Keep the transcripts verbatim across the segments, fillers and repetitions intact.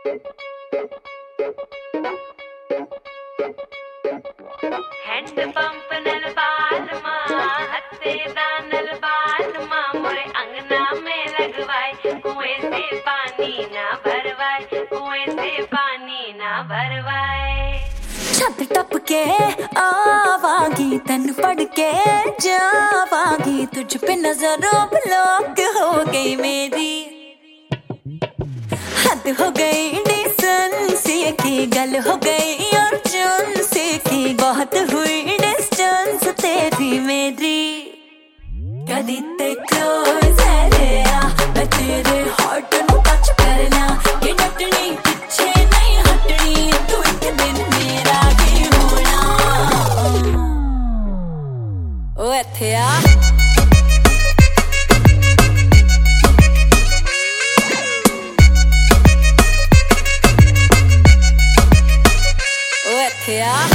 Hand pump नल बाल माँ हत्ते दानल बाल माँ मोरे अंगना में लगवाए कुएं से पानी ना भरवाए कुएं से पानी ना भरवाए। छत टप के आवागी तन पड़ के जावागी तुझ पे नजरों ब्लॉक हो गई मेरी हद हो गई डिसेंसी की गल हो गई और जुनसी की बहुत हुई डिस्टेंस तेरी मेरी कदी ते क्लोज है रे आ मैं तेरे हार्ट नु टच करना कि डटनी पीछे नहीं हटनी तू एक दिन मेरा ही होना ओ इत्थे आ Yeah.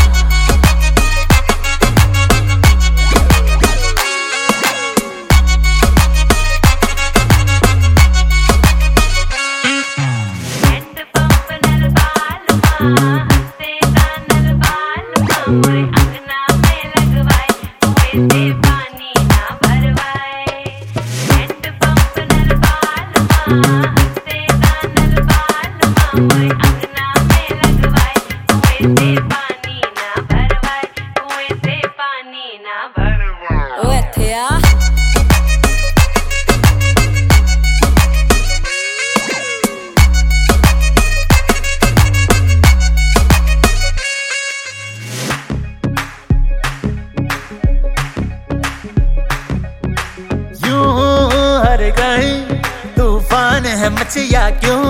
तूफान है मचिया क्यों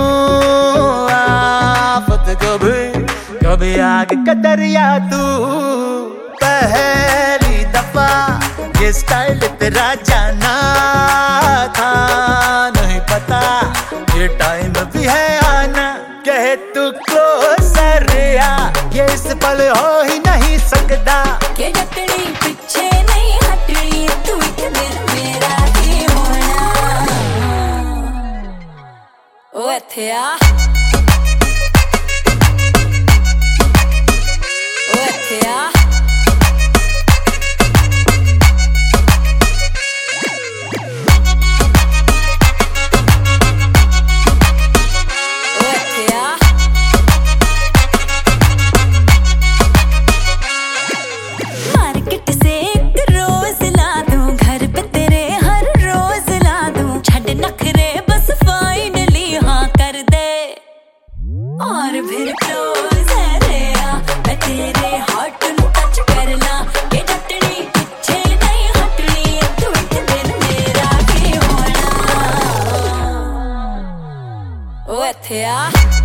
आफत कभी कभी आग का दरिया तू पहली दफा ये स्टाइल तेरा जाना था नहीं पता ये टाइम भी है आना कहे तू क्लोजर आ ये इस पल हो ही नहीं सकता के डटनी पीछे नहीं हटनी तू एक दिन मेरा ही होना ओ इत्थे आ ओ इत्थे आ और फिर क्लोज है रे आ मैं तेरे हार्ट नु टच करना ये डटनी पीछे नहीं हटनी तू एक दिन मेरा ही होना ओ इत्थे आ